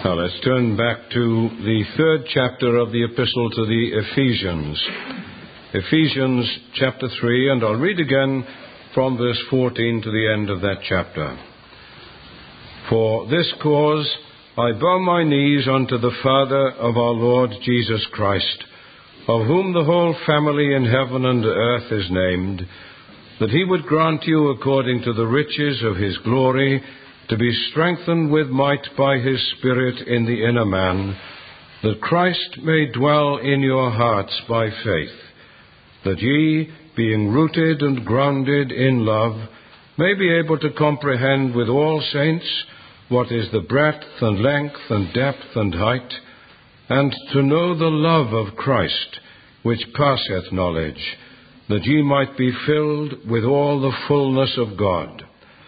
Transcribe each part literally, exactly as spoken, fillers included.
Now let's turn back to the third chapter of the epistle to the Ephesians. Ephesians chapter three, and I'll read again from verse fourteen to the end of that chapter. For this cause I bow my knees unto the Father of our Lord Jesus Christ, of whom the whole family in heaven and earth is named, that he would grant you according to the riches of his glory to be strengthened with might by his Spirit in the inner man, that Christ may dwell in your hearts by faith, that ye, being rooted and grounded in love, may be able to comprehend with all saints what is the breadth and length and depth and height, and to know the love of Christ, which passeth knowledge, that ye might be filled with all the fullness of God.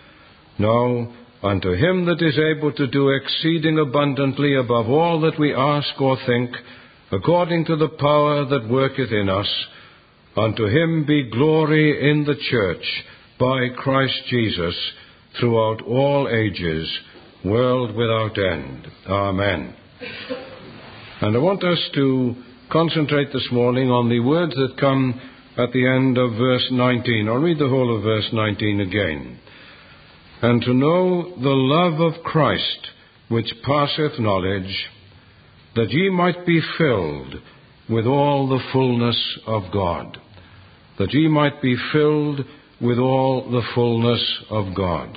Now, unto him that is able to do exceeding abundantly above all that we ask or think, according to the power that worketh in us, unto him be glory in the church by Christ Jesus throughout all ages, world without end. Amen. And I want us to concentrate this morning on the words that come at the end of verse nineteen. I'll read the whole of verse nineteen again. And to know the love of Christ, which passeth knowledge, that ye might be filled with all the fullness of God. That ye might be filled with all the fullness of God.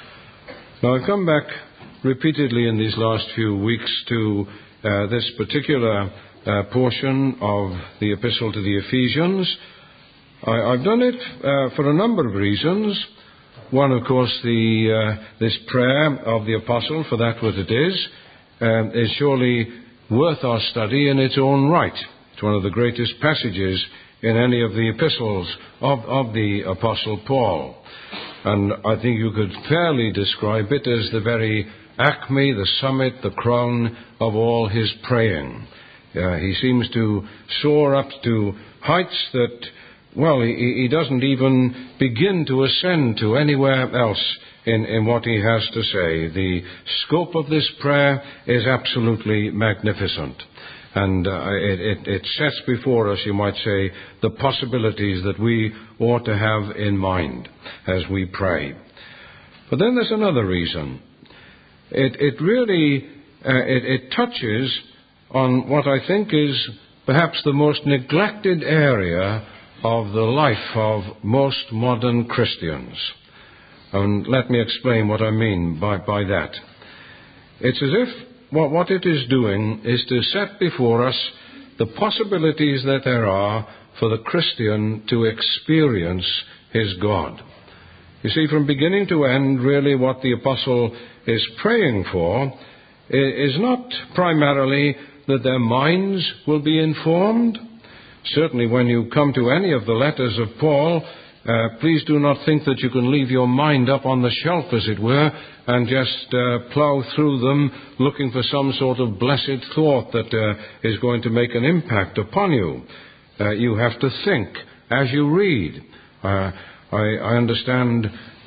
Now, I've come back repeatedly in these last few weeks to uh, this particular uh, portion of the Epistle to the Ephesians. I, I've done it uh, for a number of reasons. One, of course, the uh, this prayer of the Apostle, for that what it is, um, is surely worth our study in its own right. It's one of the greatest passages in any of the epistles of, of the Apostle Paul. And I think you could fairly describe it as the very acme, the summit, the crown of all his praying. Uh, he seems to soar up to heights that, well, he, he doesn't even begin to ascend to anywhere else in, in what he has to say. The scope of this prayer is absolutely magnificent. And uh, it, it, it sets before us, you might say, the possibilities that we ought to have in mind as we pray. But then there's another reason. It, it really, uh, it, it touches on what I think is perhaps the most neglected area of the life of most modern Christians. And let me explain what I mean by, by that. It's as if what, what it is doing is to set before us the possibilities that there are for the Christian to experience his God. You see, from beginning to end, really what the Apostle is praying for is not primarily that their minds will be informed. Certainly when you come to any of the letters of Paul, uh, please do not think that you can leave your mind up on the shelf, as it were, and just uh, plough through them looking for some sort of blessed thought that uh, is going to make an impact upon you. Uh, you have to think as you read. Uh, I, I understand,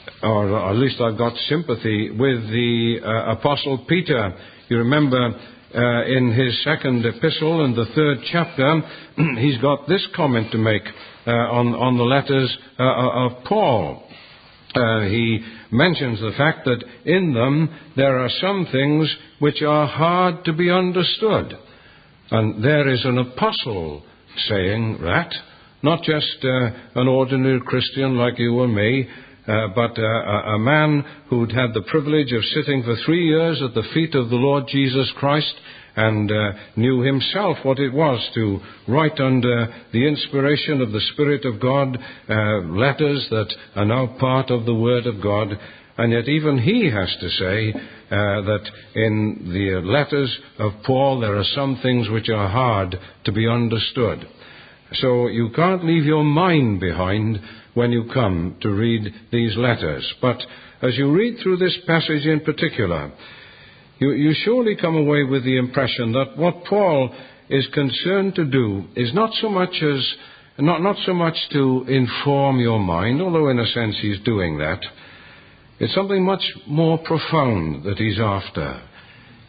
or at least I've got sympathy with the uh, Apostle Peter. You remember Uh, in his second epistle, in the third chapter, he's got this comment to make uh, on, on the letters uh, of Paul. Uh, he mentions the fact that in them there are some things which are hard to be understood. And there is an apostle saying that, not just uh, an ordinary Christian like you or me, Uh, but uh, a man who'd had the privilege of sitting for three years at the feet of the Lord Jesus Christ and uh, knew himself what it was to write under the inspiration of the Spirit of God uh, letters that are now part of the Word of God. And yet even he has to say uh, that in the letters of Paul there are some things which are hard to be understood. So you can't leave your mind behind when you come to read these letters. But as you read through this passage in particular, you, you surely come away with the impression that what Paul is concerned to do is not so much as not, not so much to inform your mind, although in a sense he's doing that. It's something much more profound that he's after.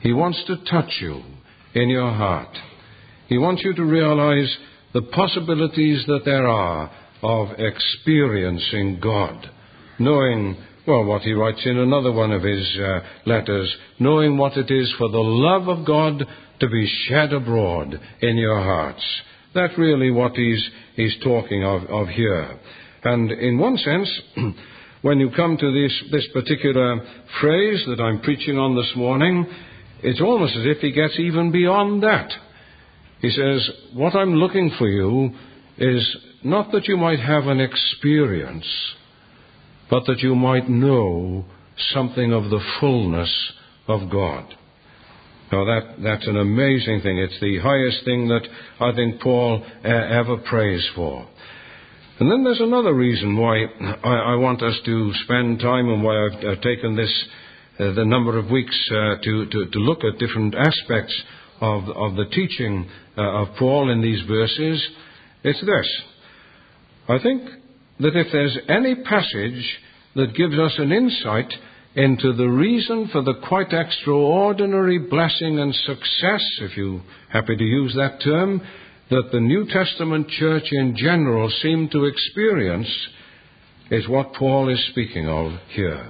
He wants to touch you in your heart. He wants you to realize the possibilities that there are of experiencing God, knowing, well, what he writes in another one of his uh, letters, knowing what it is for the love of God to be shed abroad in your hearts. That's really what he's, he's talking of, of here. And in one sense, when you come to this, this particular phrase that I'm preaching on this morning, it's almost as if he gets even beyond that. He says, what I'm looking for you is not that you might have an experience, but that you might know something of the fullness of God. Now that, that's an amazing thing. It's the highest thing that I think Paul uh, ever prays for. And then there's another reason why I, I want us to spend time and why I've, I've taken this, uh, the number of weeks uh, to, to, to look at different aspects of, of the teaching uh, of Paul in these verses. It's this. I think that if there's any passage that gives us an insight into the reason for the quite extraordinary blessing and success, if you're happy to use that term, that the New Testament church in general seemed to experience, is what Paul is speaking of here.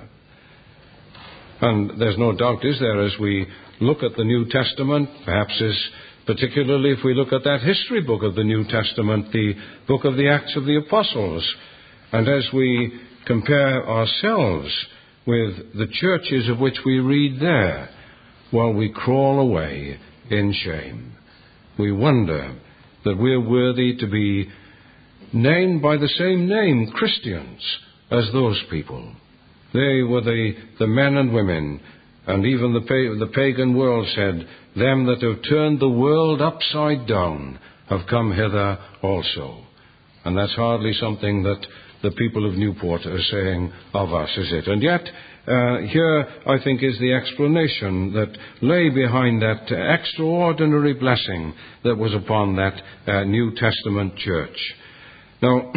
And there's no doubt, is there, as we look at the New Testament, perhaps as particularly if we look at that history book of the New Testament, the book of the Acts of the Apostles, and as we compare ourselves with the churches of which we read there, well, we crawl away in shame. We wonder that we're worthy to be named by the same name, Christians, as those people. They were the, the men and women, and even the, the pagan world said, them that have turned the world upside down have come hither also. And that's hardly something that the people of Newport are saying of us, is it? And yet, uh, here, I think, is the explanation that lay behind that uh, extraordinary blessing that was upon that uh, New Testament church. Now,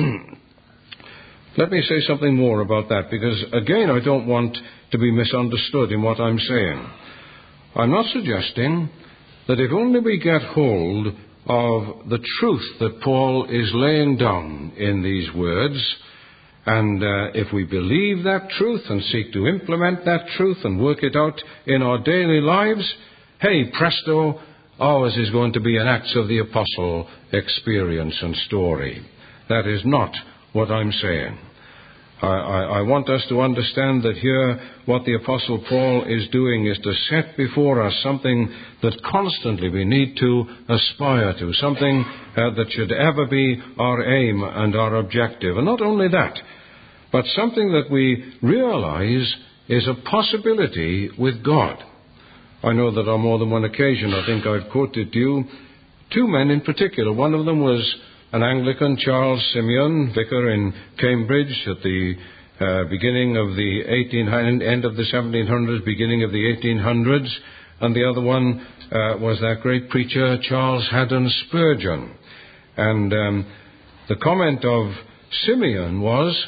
let me say something more about that, because, again, I don't want to be misunderstood in what I'm saying. I'm not suggesting that if only we get hold of the truth that Paul is laying down in these words, and uh, if we believe that truth and seek to implement that truth and work it out in our daily lives, hey, presto, ours is going to be an Acts of the Apostle experience and story. That is not what I'm saying. I, I, I want us to understand that here what the Apostle Paul is doing is to set before us something that constantly we need to aspire to, something uh, that should ever be our aim and our objective. And not only that, but something that we realize is a possibility with God. I know that on more than one occasion, I think I've quoted to you two men in particular. One of them was an Anglican, Charles Simeon, vicar in Cambridge at the uh, beginning of the eighteen end of the seventeen hundreds, beginning of the eighteen hundreds, and the other one uh, was that great preacher Charles Haddon Spurgeon. And um, the comment of Simeon was,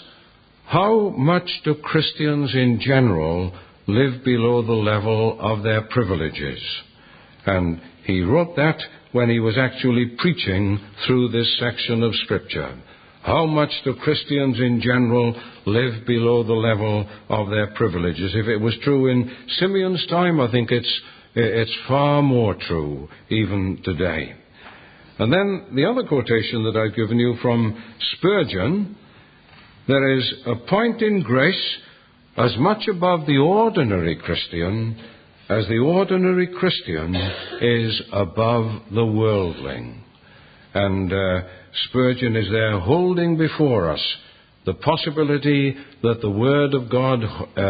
how much do Christians in general live below the level of their privileges? And he wrote that when he was actually preaching through this section of Scripture. How much do Christians in general live below the level of their privileges? If it was true in Simeon's time, I think it's, it's far more true even today. And then the other quotation that I've given you from Spurgeon, there is a point in grace as much above the ordinary Christian as the ordinary Christian is above the worldling. And uh, Spurgeon is there holding before us the possibility that the Word of God uh,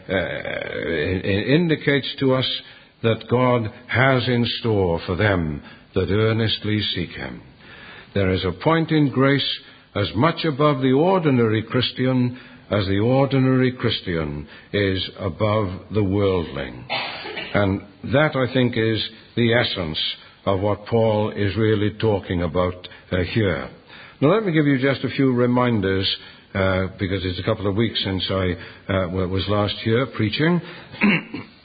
uh, indicates to us that God has in store for them that earnestly seek Him. There is a point in grace as much above the ordinary Christian as the ordinary Christian is above the worldling. And that, I think, is the essence of what Paul is really talking about uh, here. Now, let me give you just a few reminders, uh, because it's a couple of weeks since I uh, was last here preaching.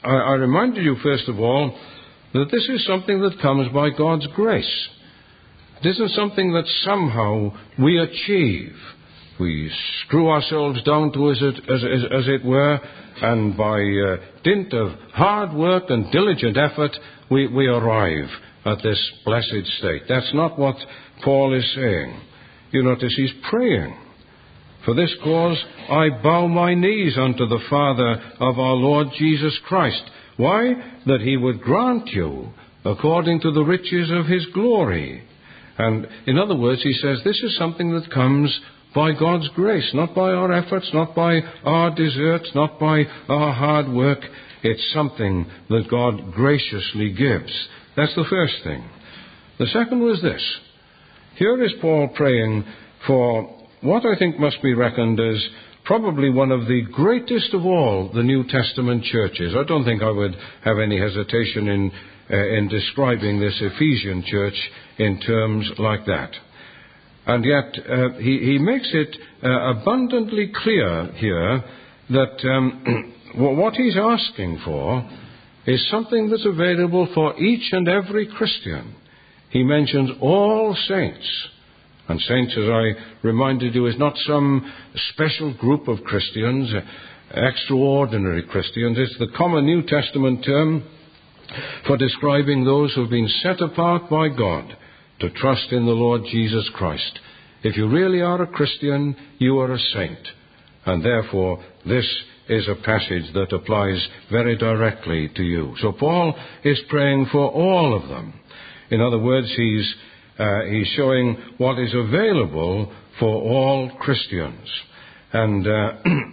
I, I reminded you, first of all, that this is something that comes by God's grace. It isn't something that somehow we achieve. We screw ourselves down to, as it, as, as, as it were, and by uh, dint of hard work and diligent effort, we, we arrive at this blessed state. That's not what Paul is saying. You notice he's praying. For this cause I bow my knees unto the Father of our Lord Jesus Christ. Why? That he would grant you according to the riches of his glory. And in other words, he says this is something that comes by God's grace, not by our efforts, not by our deserts, not by our hard work. It's something that God graciously gives. That's the first thing. The second was this. Here is Paul praying for what I think must be reckoned as probably one of the greatest of all the New Testament churches. I don't think I would have any hesitation in, uh, in describing this Ephesian church in terms like that. And yet uh, he, he makes it uh, abundantly clear here that um, what he's asking for is something that's available for each and every Christian. He mentions all saints. And saints, as I reminded you, is not some special group of Christians, extraordinary Christians. It's the common New Testament term for describing those who have been set apart by God to trust in the Lord Jesus Christ. If you really are a Christian, you are a saint. And therefore, this is a passage that applies very directly to you. So Paul is praying for all of them. In other words, he's Uh, he's showing what is available for all Christians. And, uh,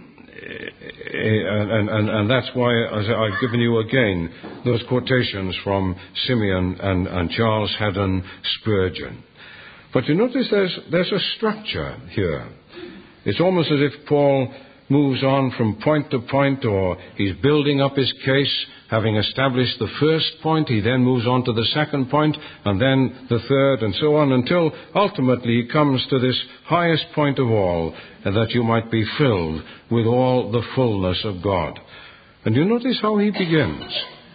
and, and, and that's why as I've given you again those quotations from Simeon and, and Charles Haddon Spurgeon. But you notice there's, there's a structure here. It's almost as if Paul moves on from point to point, or he's building up his case. Having established the first point, he then moves on to the second point, and then the third, and so on, until ultimately he comes to this highest point of all, that you might be filled with all the fullness of God. And you notice how he begins.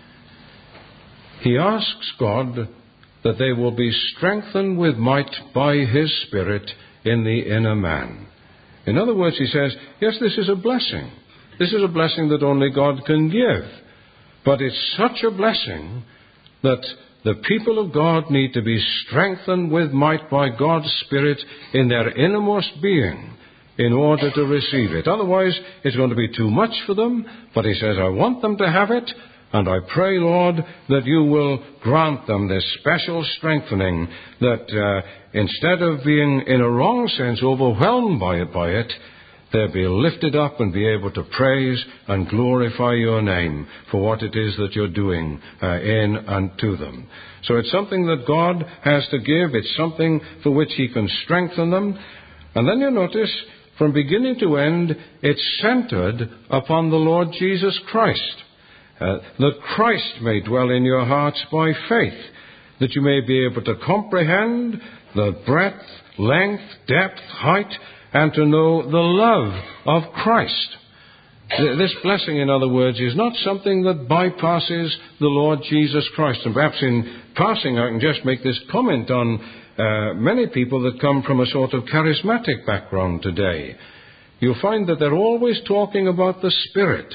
He asks God that they will be strengthened with might by his Spirit in the inner man. In other words, he says, yes, this is a blessing. This is a blessing that only God can give. But it's such a blessing that the people of God need to be strengthened with might by God's Spirit in their innermost being in order to receive it. Otherwise, it's going to be too much for them. But he says, I want them to have it, and I pray, Lord, that you will grant them this special strengthening, that uh, instead of being, in a wrong sense, overwhelmed by it, by it, they'll be lifted up and be able to praise and glorify your name for what it is that you're doing uh, in and to them. So it's something that God has to give. It's something for which he can strengthen them. And then you notice, from beginning to end, it's centered upon the Lord Jesus Christ. Uh, that Christ may dwell in your hearts by faith, that you may be able to comprehend the breadth, length, depth, height, and to know the love of Christ. This blessing, in other words, is not something that bypasses the Lord Jesus Christ. And perhaps in passing, I can just make this comment on uh, many people that come from a sort of charismatic background today. You'll find that they're always talking about the Spirit,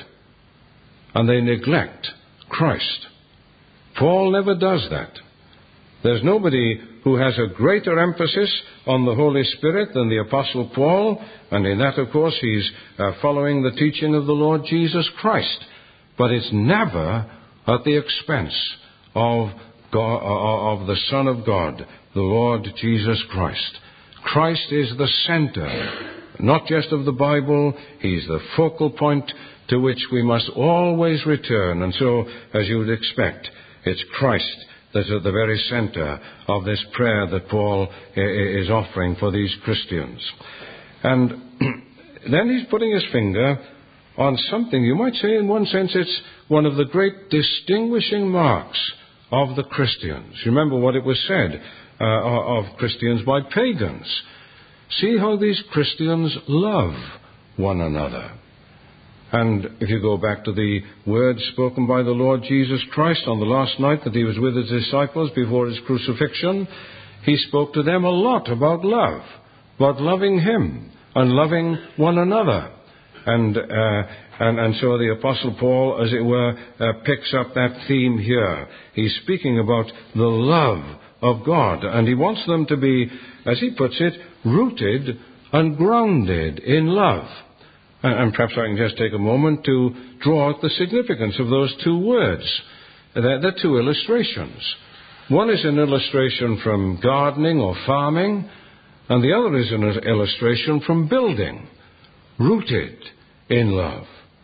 and they neglect Christ. Paul never does that. There's nobody who has a greater emphasis on the Holy Spirit than the Apostle Paul, and in that, of course, he's uh, following the teaching of the Lord Jesus Christ. But it's never at the expense of God, of the Son of God, the Lord Jesus Christ. Christ is the center, not just of the Bible. He's the focal point to which we must always return. And so, as you would expect, it's Christ that's at the very center of this prayer that Paul is offering for these Christians. And then he's putting his finger on something, you might say in one sense it's one of the great distinguishing marks of the Christians. Remember what it was said uh, of Christians by pagans. See how these Christians love one another. And if you go back to the words spoken by the Lord Jesus Christ on the last night that he was with his disciples before his crucifixion, he spoke to them a lot about love, about loving him and loving one another. And uh, and, and so the Apostle Paul, as it were, uh, picks up that theme here. He's speaking about the love of God, and he wants them to be, as he puts it, rooted and grounded in love. And perhaps I can just take a moment to draw out the significance of those two words. They're, they're two illustrations. One is an illustration from gardening or farming, and the other is an illustration from building, rooted in love.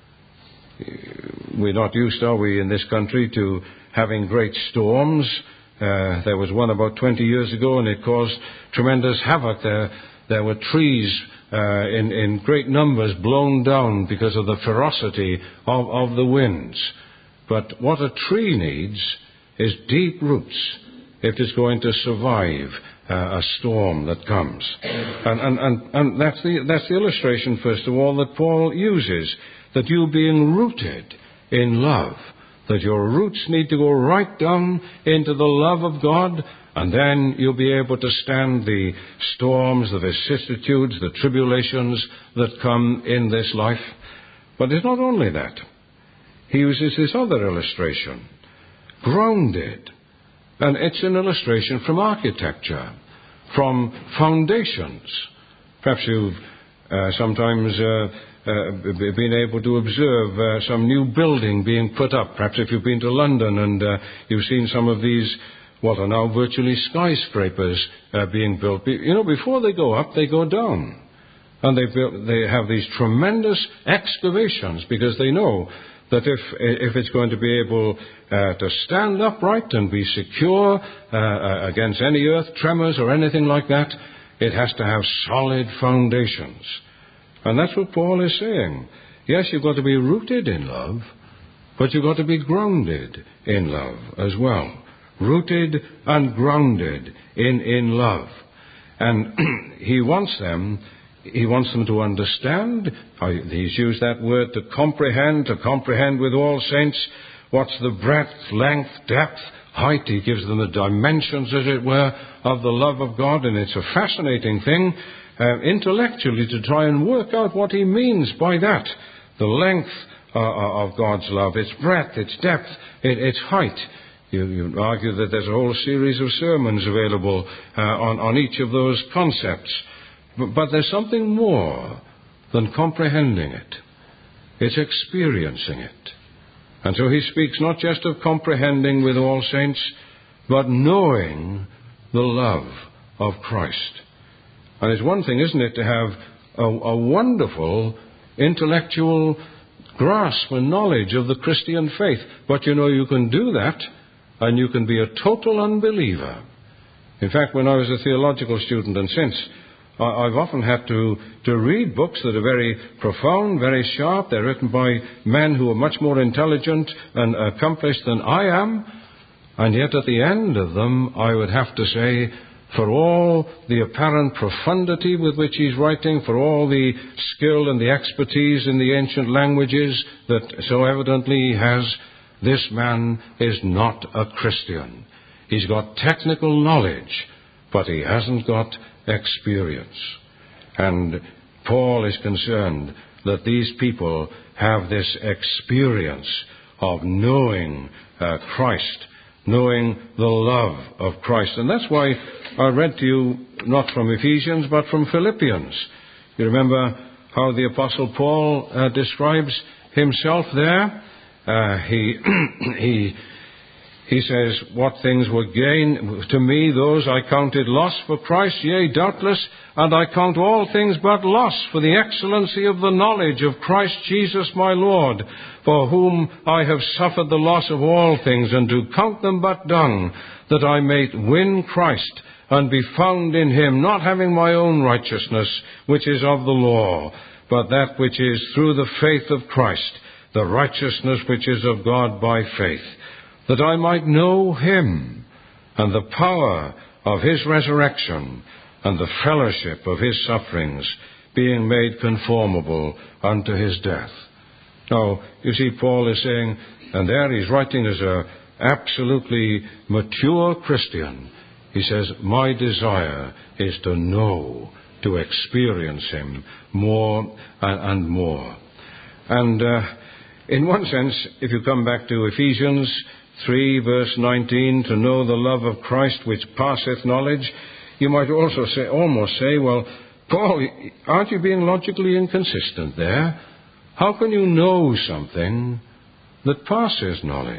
We're not used, are we, in this country to having great storms. Uh, there was one about twenty years ago, and it caused tremendous havoc. There, there were trees Uh, in, in great numbers blown down because of the ferocity of, of the winds. But what a tree needs is deep roots if it's going to survive uh, a storm that comes. And, and, and, and that's, the, that's the illustration, first of all, that Paul uses, that you being rooted in love, that your roots need to go right down into the love of God. And then you'll be able to stand the storms, the vicissitudes, the tribulations that come in this life. But it's not only that. He uses this other illustration, grounded. And it's an illustration from architecture, from foundations. Perhaps you've uh, sometimes uh, uh, been able to observe uh, some new building being put up. Perhaps if you've been to London and uh, you've seen some of these what are now virtually skyscrapers uh, being built. You know, before they go up, they go down. And they build, they have these tremendous excavations because they know that if if it's going to be able uh, to stand upright and be secure uh, against any earth tremors or anything like that, it has to have solid foundations. And that's what Paul is saying. Yes, you've got to be rooted in love, but you've got to be grounded in love as well. Rooted and grounded in, in love. And he wants them, he wants them to understand. He's used that word to comprehend, to comprehend with all saints what's the breadth, length, depth, height. He gives them the dimensions, as it were, of the love of God. And it's a fascinating thing, uh, intellectually, to try and work out what he means by that. The length uh, of God's love, its breadth, its depth, it, its height. You, you argue that there's a whole series of sermons available uh, on, on each of those concepts. But, but there's something more than comprehending it. It's experiencing it. And so he speaks not just of comprehending with all saints, but knowing the love of Christ. And it's one thing, isn't it, to have a, a wonderful intellectual grasp and knowledge of the Christian faith. But you know, you can do that, and you can be a total unbeliever. In fact, when I was a theological student and since, I've often had to, to read books that are very profound, very sharp. They're written by men who are much more intelligent and accomplished than I am. And yet at the end of them, I would have to say, for all the apparent profundity with which he's writing, for all the skill and the expertise in the ancient languages that so evidently he has, this man is not a Christian. He's got technical knowledge, but he hasn't got experience. And Paul is concerned that these people have this experience of knowing uh, Christ, knowing the love of Christ. And that's why I read to you not from Ephesians, but from Philippians. You remember how the Apostle Paul uh, describes himself there? Uh, he he he says, what things were gain to me, those I counted loss for Christ, yea, doubtless, and I count all things but loss for the excellency of the knowledge of Christ Jesus my Lord, for whom I have suffered the loss of all things, and do count them but dung, that I may win Christ, and be found in him, not having my own righteousness, which is of the law, but that which is through the faith of Christ, the righteousness which is of God by faith, that I might know him, and the power of his resurrection, and the fellowship of his sufferings, being made conformable unto his death. Now, you see, Paul is saying, and there he's writing as a absolutely mature Christian. He says, my desire is to know, to experience him more and, and more. And uh, in one sense, if you come back to Ephesians three, verse nineteen, to know the love of Christ which passeth knowledge, you might also say, almost say, well, Paul, aren't you being logically inconsistent there? How can you know something that passes knowledge?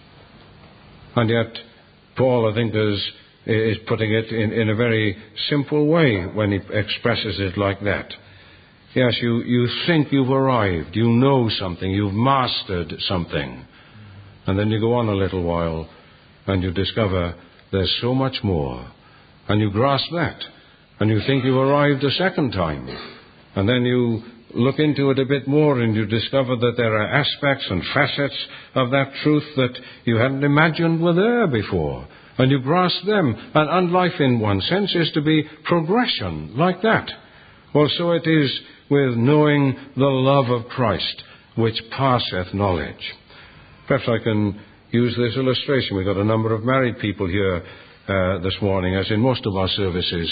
And yet, Paul, I think, is, is putting it in, in a very simple way when he expresses it like that. Yes, you, you think you've arrived, you know something, you've mastered something. And then you go on a little while and you discover there's so much more. And you grasp that. And you think you've arrived a second time. And then you look into it a bit more and you discover that there are aspects and facets of that truth that you hadn't imagined were there before. And you grasp them. And, and life, in one sense, is to be progression like that. Well, so it is with knowing the love of Christ, which passeth knowledge. Perhaps I can use this illustration. We've got a number of married people here uh, this morning, as in most of our services.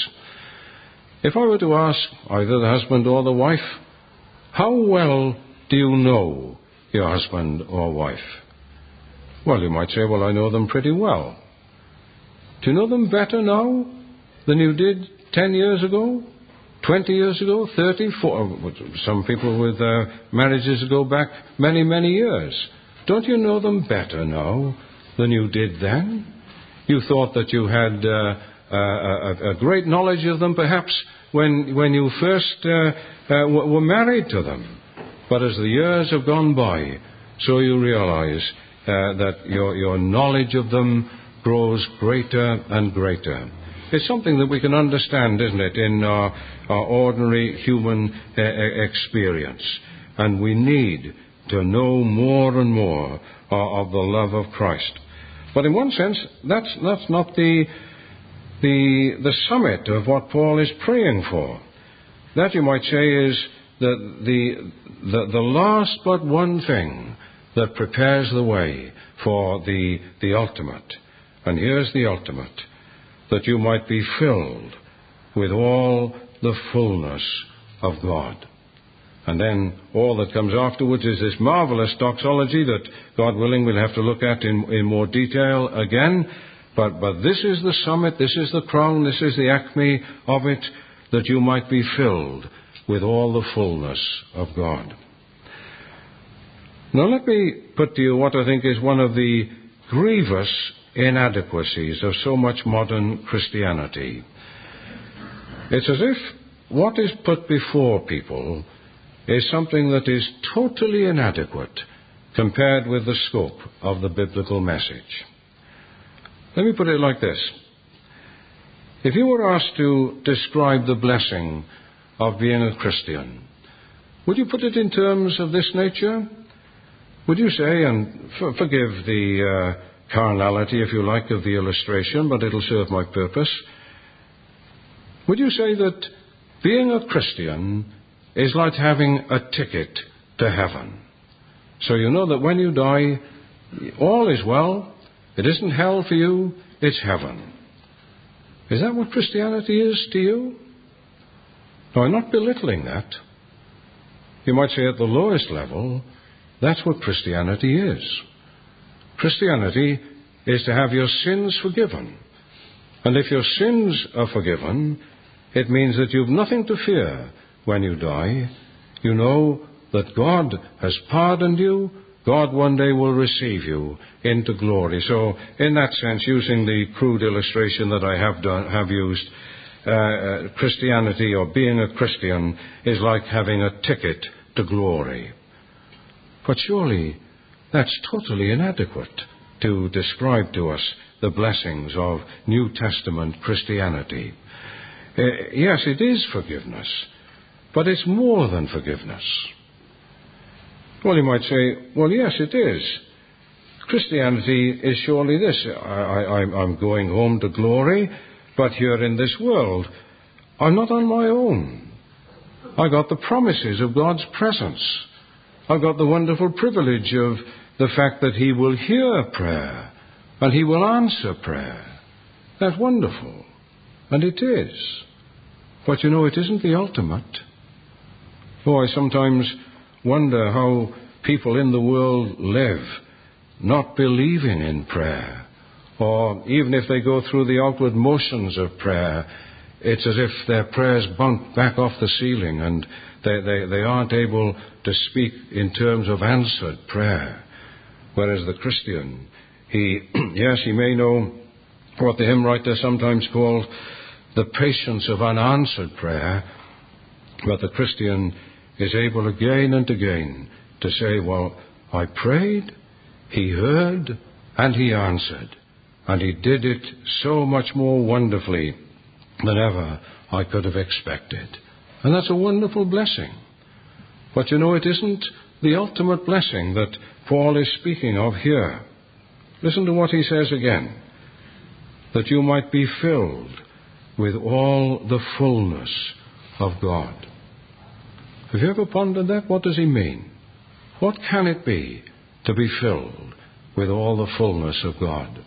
If I were to ask either the husband or the wife, how well do you know your husband or wife? Well, you might say, well, I know them pretty well. Do you know them better now than you did ten years ago, twenty years ago, thirty, forty? Some people with uh, marriages go back many, many years. Don't you know them better now than you did then? You thought that you had uh, a, a great knowledge of them, perhaps, when when you first uh, uh, were married to them. But as the years have gone by, so you realize uh, that your, your knowledge of them grows greater and greater. It's something that we can understand, isn't it, in our, our ordinary human uh, experience. And we need to know more and more uh, of the love of Christ. But in one sense, that's, that's not the, the, the summit of what Paul is praying for. That, you might say, is the, the, the, the last but one thing that prepares the way for the, the ultimate. And here's the ultimate: that you might be filled with all the fullness of God. And then all that comes afterwards is this marvelous doxology that, God willing, we'll have to look at in, in more detail again. But, but this is the summit, this is the crown, this is the acme of it, that you might be filled with all the fullness of God. Now let me put to you what I think is one of the grievous inadequacies of so much modern Christianity. It's as if what is put before people is something that is totally inadequate compared with the scope of the biblical message. Let me put it like this. If you were asked to describe the blessing of being a Christian, would you put it in terms of this nature? Would you say, and for, forgive the uh, carnality, if you like, of the illustration, but it'll serve my purpose, would you say that being a Christian is like having a ticket to heaven? So you know that when you die, all is well. It isn't hell for you, it's heaven. Is that what Christianity is to you? No, I'm not belittling that. You might say at the lowest level, that's what Christianity is. Christianity is to have your sins forgiven. And if your sins are forgiven, it means that you've nothing to fear when you die. You know that God has pardoned you. God one day will receive you into glory. So, in that sense, using the crude illustration that I have done, have used, uh, uh, Christianity, or being a Christian, is like having a ticket to glory. But surely that's totally inadequate to describe to us the blessings of New Testament Christianity. Uh, yes, it is forgiveness, but it's more than forgiveness. Well, you might say, well, yes, it is. Christianity is surely this. I, I, I'm going home to glory, but here in this world, I'm not on my own. I got the promises of God's presence. I've got the wonderful privilege of the fact that He will hear prayer and He will answer prayer. That's wonderful. And it is. But you know, it isn't the ultimate. Oh, I sometimes wonder how people in the world live, not believing in prayer. Or even if they go through the outward motions of prayer, it's as if their prayers bounce back off the ceiling and they, they, they aren't able to speak in terms of answered prayer. Whereas the Christian, he, yes, he may know what the hymn writer sometimes calls the patience of unanswered prayer, but the Christian is able again and again to say, well, I prayed, He heard, and He answered. And He did it so much more wonderfully than ever I could have expected. And that's a wonderful blessing. But you know, it isn't the ultimate blessing that Paul is speaking of here. Listen to what he says again. That you might be filled with all the fullness of God. Have you ever pondered that? What does he mean? What can it be to be filled with all the fullness of God?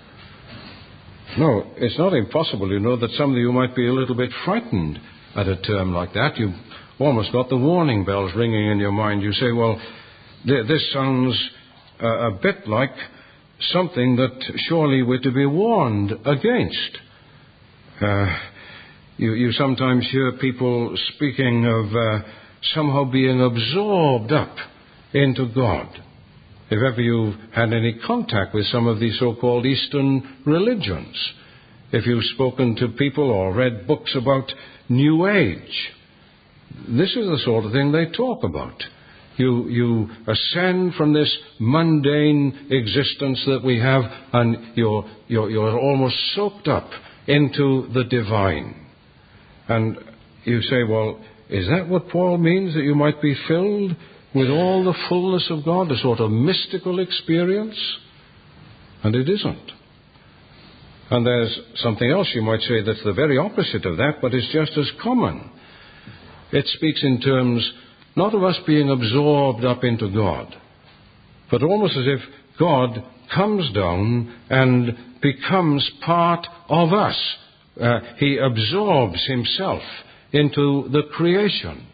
No, it's not impossible, you know, that some of you might be a little bit frightened at a term like that. You've almost got the warning bells ringing in your mind. You say, well, th- this sounds uh, a bit like something that surely we're to be warned against. Uh, you, you sometimes hear people speaking of uh, somehow being absorbed up into God. If ever you've had any contact with some of these so-called Eastern religions, if you've spoken to people or read books about New Age, this is the sort of thing they talk about. You, you ascend from this mundane existence that we have, and you're, you're, you're almost soaked up into the divine. And you say, well, is that what Paul means, that you might be filled with all the fullness of God, a sort of mystical experience? And it isn't. And there's something else you might say that's the very opposite of that, but it's just as common. It speaks in terms not of us being absorbed up into God, but almost as if God comes down and becomes part of us. Uh, he absorbs Himself into the creation.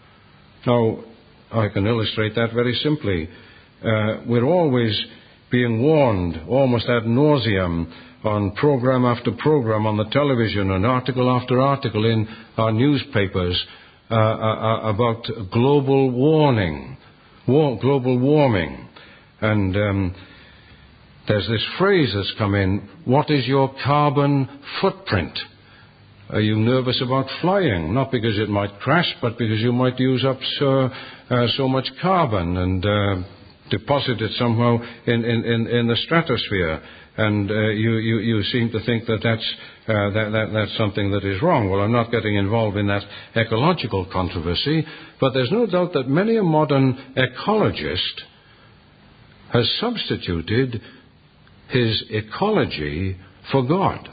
Now, I can illustrate that very simply. Uh, we're always being warned, almost ad nauseum, on program after program on the television and article after article in our newspapers uh, uh, about global warning, war, global warming. And um, there's this phrase that's come in, what is your carbon footprint? Are you nervous about flying? Not because it might crash, but because you might use up so, uh, so much carbon and uh, deposit it somehow in, in, in, in the stratosphere. And uh, you, you, you seem to think that that's, uh, that, that that's something that is wrong. Well, I'm not getting involved in that ecological controversy, but there's no doubt that many a modern ecologist has substituted his ecology for God.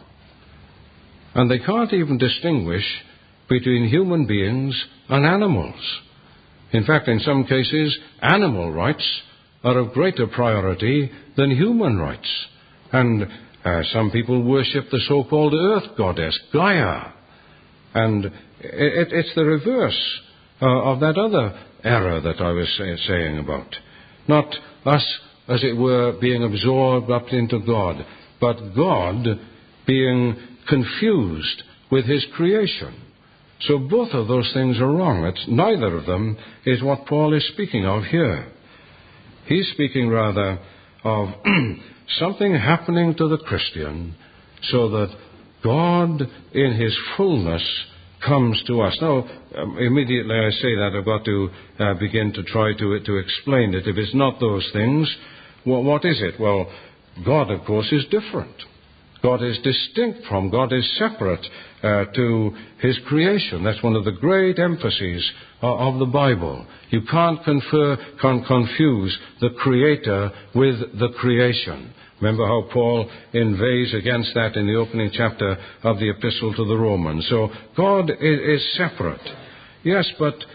And they can't even distinguish between human beings and animals. In fact, in some cases, animal rights are of greater priority than human rights. And uh, some people worship the so-called earth goddess, Gaia. And it, it, it's the reverse uh, of that other error that I was say, saying about. Not us, as it were, being absorbed up into God, but God being confused with His creation. So both of those things are wrong. It's, neither of them is what Paul is speaking of here. He's speaking rather of something happening to the Christian so that God in His fullness comes to us. Now, um, immediately I say that, I've got to uh, begin to try to, to explain it. If it's not those things, well, what is it? Well, God, of course, is different. God is distinct from, God is separate uh, to His creation. That's one of the great emphases uh, of the Bible. You can't confer, can't confuse the Creator with the creation. Remember how Paul inveighs against that in the opening chapter of the Epistle to the Romans. So God is, is separate. Yes, but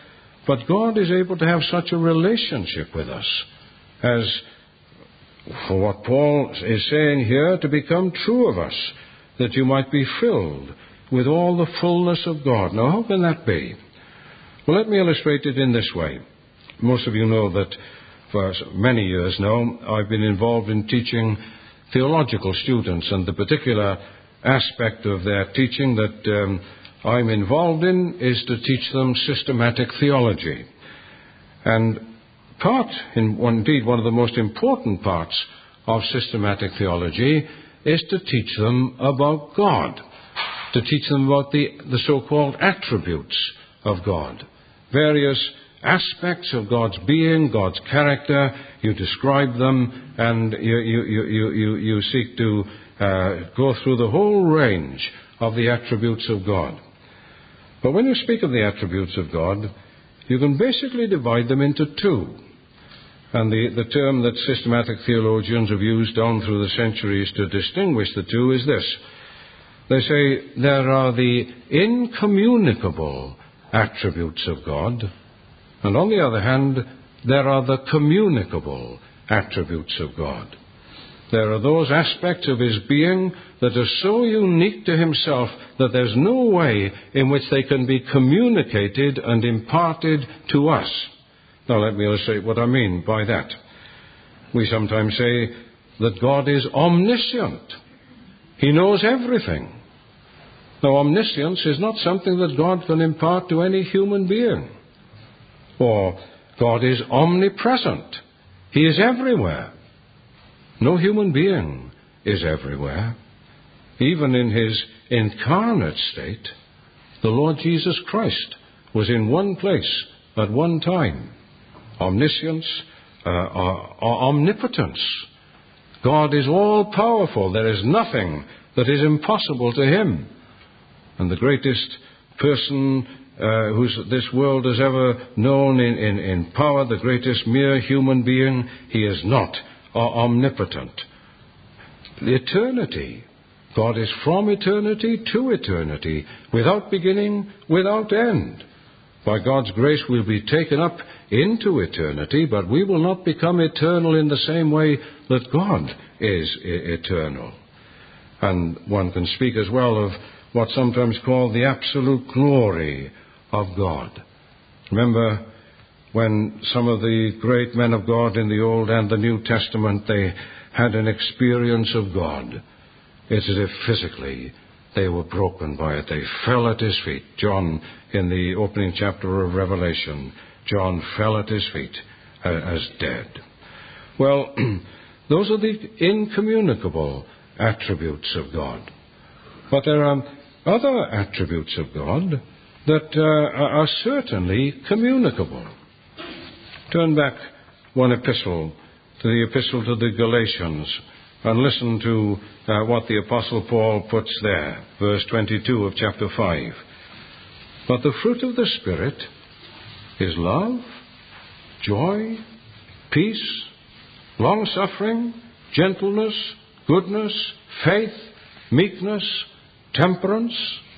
But God is able to have such a relationship with us as, for what Paul is saying here, to become true of us, that you might be filled with all the fullness of God. Now, how can that be? Well, let me illustrate it in this way. Most of you know that for many years now, I've been involved in teaching theological students, and the particular aspect of their teaching that um, I'm involved in is to teach them systematic theology. And part, in, indeed one of the most important parts of systematic theology is to teach them about God, to teach them about the, the so-called attributes of God, various aspects of God's being, God's character. You describe them, and you, you, you, you, you seek to uh, go through the whole range of the attributes of God. But when you speak of the attributes of God, you can basically divide them into two. And the, the term that systematic theologians have used down through the centuries to distinguish the two is this. They say there are the incommunicable attributes of God, and on the other hand, there are the communicable attributes of God. There are those aspects of his being that are so unique to himself that there's no way in which they can be communicated and imparted to us. Now, let me illustrate what I mean by that. We sometimes say that God is omniscient. He knows everything. Now, omniscience is not something that God can impart to any human being. Or God is omnipresent. He is everywhere. No human being is everywhere. Even in his incarnate state, the Lord Jesus Christ was in one place at one time. Omniscience, uh, uh, omnipotence. God is all-powerful. There is nothing that is impossible to him. And the greatest person uh, who this world has ever known in, in, in power, the greatest mere human being, he is not omnipotent. The eternity. God is from eternity to eternity, without beginning, without end. By God's grace, we'll be taken up into eternity, but we will not become eternal in the same way that God is eternal. And one can speak as well of what's sometimes called the absolute glory of God. Remember when some of the great men of God in the Old and the New Testament, they had an experience of God. It's as if physically they were broken by it. They fell at his feet. John, in the opening chapter of Revelation, John fell at his feet as dead. Well, those are the incommunicable attributes of God. But there are other attributes of God that uh, are certainly communicable. Turn back one epistle to the epistle to the Galatians and listen to uh, what the Apostle Paul puts there, verse twenty-two of chapter five. But the fruit of the Spirit is love, joy, peace, long-suffering, gentleness, goodness, faith, meekness, temperance.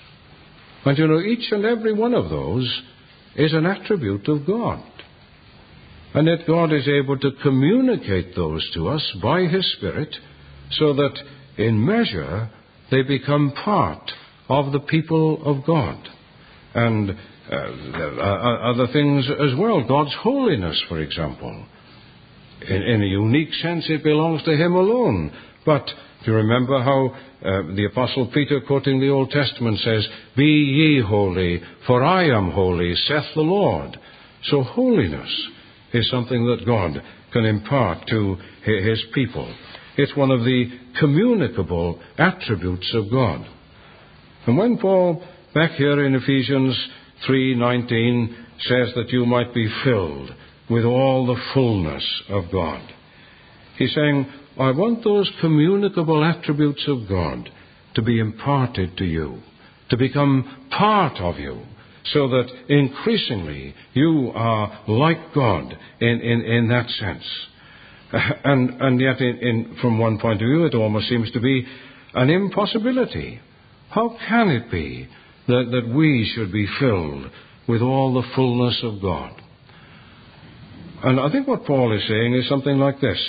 And you know, each and every one of those is an attribute of God. And yet God is able to communicate those to us by his Spirit so that in measure they become part of the people of God. And uh, other things as well. God's holiness, for example. In, in a unique sense, it belongs to him alone. But do you remember how uh, the Apostle Peter, quoting the Old Testament, says, "Be ye holy, for I am holy, saith the Lord." So holiness is something that God can impart to his people. It's one of the communicable attributes of God. And when Paul, back here in Ephesians three nineteen, says that you might be filled with all the fullness of God, he's saying, I want those communicable attributes of God to be imparted to you, to become part of you, so that increasingly you are like God in, in, in that sense. And, and yet, in, in, from one point of view, it almost seems to be an impossibility. How can it be that, that we should be filled with all the fullness of God. And I think what Paul is saying is something like this.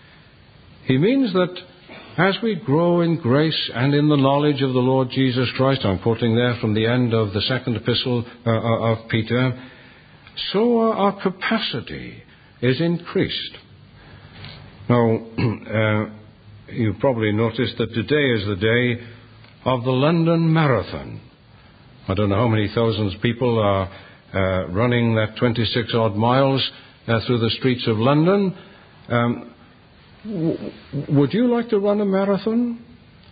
He means that as we grow in grace and in the knowledge of the Lord Jesus Christ, I'm quoting there from the end of the second epistle uh, of Peter, so our capacity is increased. Now, uh, you've probably noticed that today is the day of the London Marathon. I don't know how many thousands of people are uh, running that twenty-six odd miles uh, through the streets of London. Um, w- would you like to run a marathon?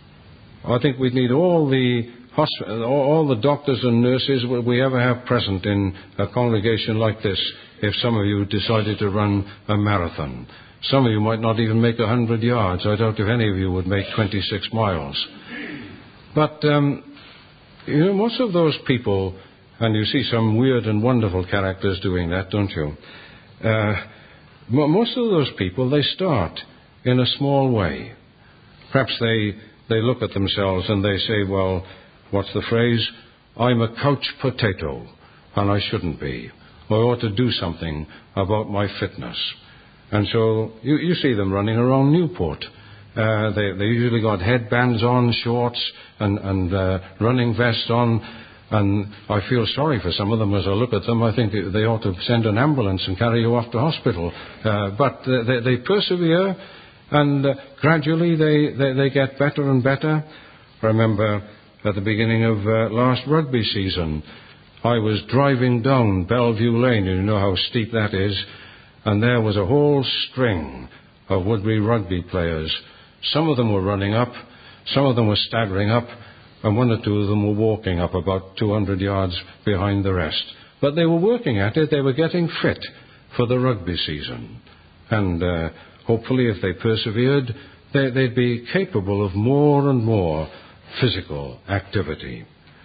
I think we'd need all the hosp- all the doctors and nurses we ever have present in a congregation like this if some of you decided to run a marathon. Some of you might not even make a hundred yards. I doubt if any of you would make twenty-six miles. But, um, you know, most of those people, and you see some weird and wonderful characters doing that, don't you? Uh, most of those people, they start in a small way. Perhaps they, they look at themselves and they say, well, what's the phrase? I'm a couch potato, and I shouldn't be. I ought to do something about my fitness. And so you, you see them running around Newport. Uh, they, they usually got headbands on, shorts, and, and uh, running vests on. And I feel sorry for some of them as I look at them. I think they ought to send an ambulance and carry you off to hospital. Uh, but they, they persevere, and uh, gradually they, they, they get better and better. I remember at the beginning of uh, last rugby season, I was driving down Bellevue Lane. You know how steep that is. And there was a whole string of Woodbury rugby players. Some of them were running up, some of them were staggering up, and one or two of them were walking up about two hundred yards behind the rest. But they were working at it, they were getting fit for the rugby season. And uh, hopefully if they persevered, they, they'd be capable of more and more physical activity.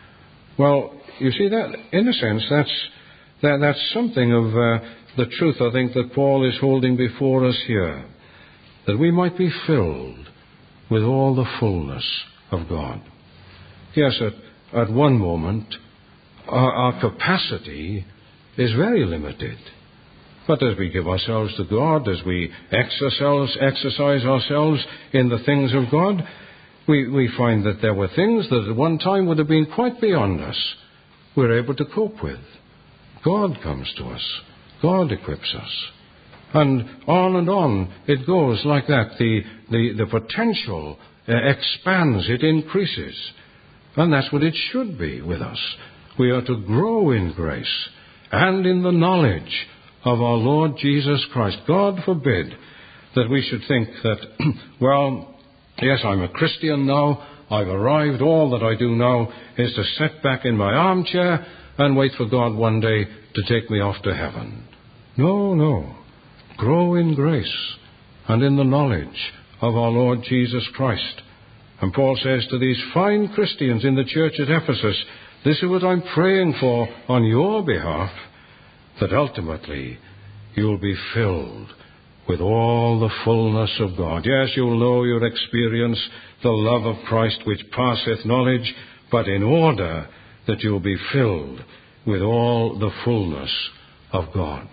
Well, you see, that in a sense, that's, that, that's something of uh, the truth, I think, that Paul is holding before us here, that we might be filled with all the fullness of God. Yes, at, at one moment, our, our capacity is very limited. But as we give ourselves to God, as we exercise, exercise ourselves in the things of God, we, we find that there were things that at one time would have been quite beyond us, we're able to cope with. God comes to us. God equips us. And on and on it goes like that. The, the, the potential uh, expands, it increases. And that's what it should be with us. We are to grow in grace and in the knowledge of our Lord Jesus Christ. God forbid that we should think that, well, yes, I'm a Christian now. I've arrived. All that I do now is to sit back in my armchair and wait for God one day to take me off to heaven. No, no. Grow in grace and in the knowledge of our Lord Jesus Christ. And Paul says to these fine Christians in the church at Ephesus, this is what I'm praying for on your behalf, that ultimately you'll be filled with all the fullness of God. Yes, you'll know, you'll experience the love of Christ which passeth knowledge, but in order that you'll be filled with all the fullness of God.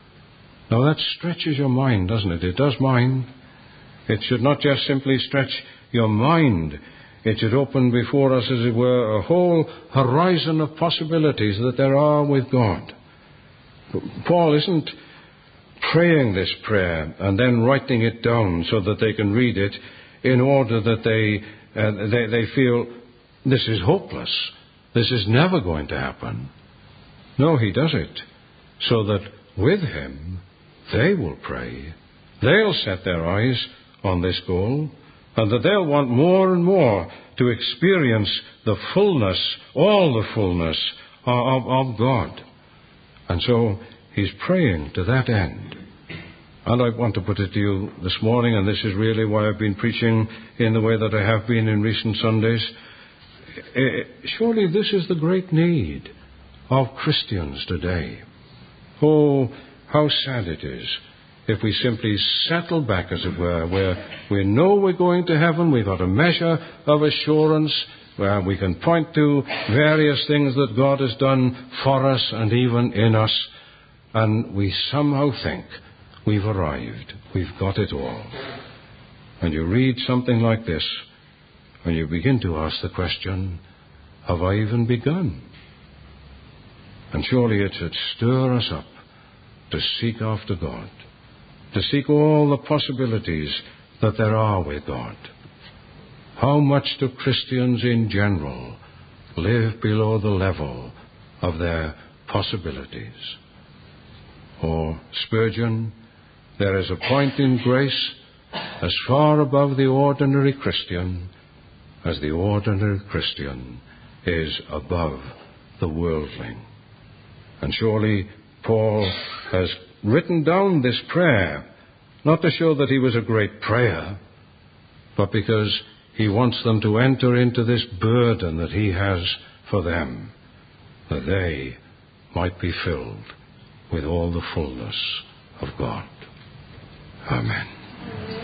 Now that stretches your mind, doesn't it? It does mine. It should not just simply stretch your mind. It should open before us, as it were, a whole horizon of possibilities that there are with God. Paul isn't praying this prayer and then writing it down so that they can read it in order that they, uh, they, they feel this is hopeless. This is never going to happen. No, he does it so that with him they will pray. They'll set their eyes on this goal, and that they'll want more and more to experience the fullness, all the fullness of, of God. And so he's praying to that end. And I want to put it to you this morning, and this is really why I've been preaching in the way that I have been in recent Sundays. Surely this is the great need of Christians today. Oh, how sad it is if we simply settle back, as it were, where we know we're going to heaven, we've got a measure of assurance, where we can point to various things that God has done for us and even in us, and we somehow think we've arrived, we've got it all. And you read something like this, and you begin to ask the question, have I even begun? And surely it should stir us up to seek after God, to seek all the possibilities that there are with God. How much do Christians in general live below the level of their possibilities? Or Spurgeon, there is a point in grace as far above the ordinary Christian as the ordinary Christian is above the worldling. And surely Paul has written down this prayer, not to show that he was a great prayer, but because he wants them to enter into this burden that he has for them, that they might be filled with all the fullness of God. Amen.